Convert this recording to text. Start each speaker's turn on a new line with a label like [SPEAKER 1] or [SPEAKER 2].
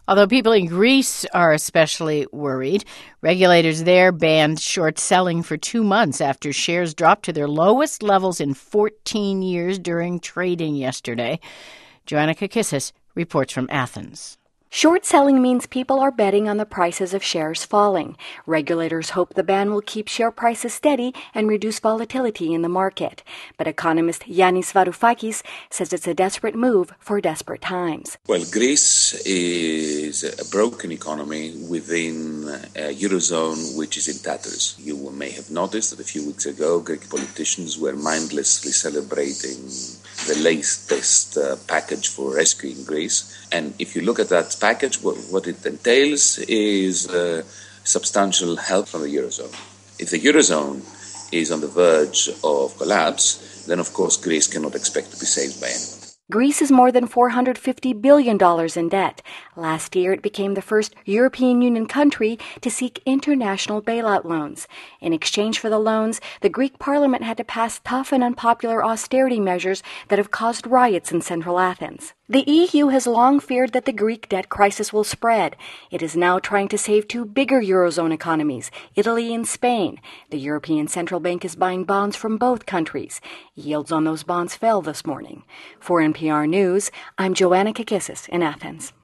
[SPEAKER 1] Although people in Greece are especially worried. Regulators there banned short selling for 2 months after shares dropped to their lowest levels in 14 years during trading yesterday. Joanna Kakissis reports from Athens.
[SPEAKER 2] Short selling means people are betting on the prices of shares falling. Regulators hope the ban will keep share prices steady and reduce volatility in the market. But economist Yannis Varoufakis says it's a desperate move for desperate times.
[SPEAKER 3] Well, Greece is a broken economy within a Eurozone which is in tatters. You may have noticed that a few weeks ago, Greek politicians were mindlessly celebrating the latest package for rescuing Greece. And if you look at that package, what it entails is substantial help from the Eurozone. If the Eurozone is on the verge of collapse, then of course Greece cannot expect to be saved by anyone.
[SPEAKER 2] Greece is more than $450 billion in debt. Last year, it became the first European Union country to seek international bailout loans. In exchange for the loans, the Greek parliament had to pass tough and unpopular austerity measures that have caused riots in central Athens. The EU has long feared that the Greek debt crisis will spread. It is now trying to save two bigger Eurozone economies, Italy and Spain. The European Central Bank is buying bonds from both countries. Yields on those bonds fell this morning. For NPR News, I'm Joanna Kakissis in Athens.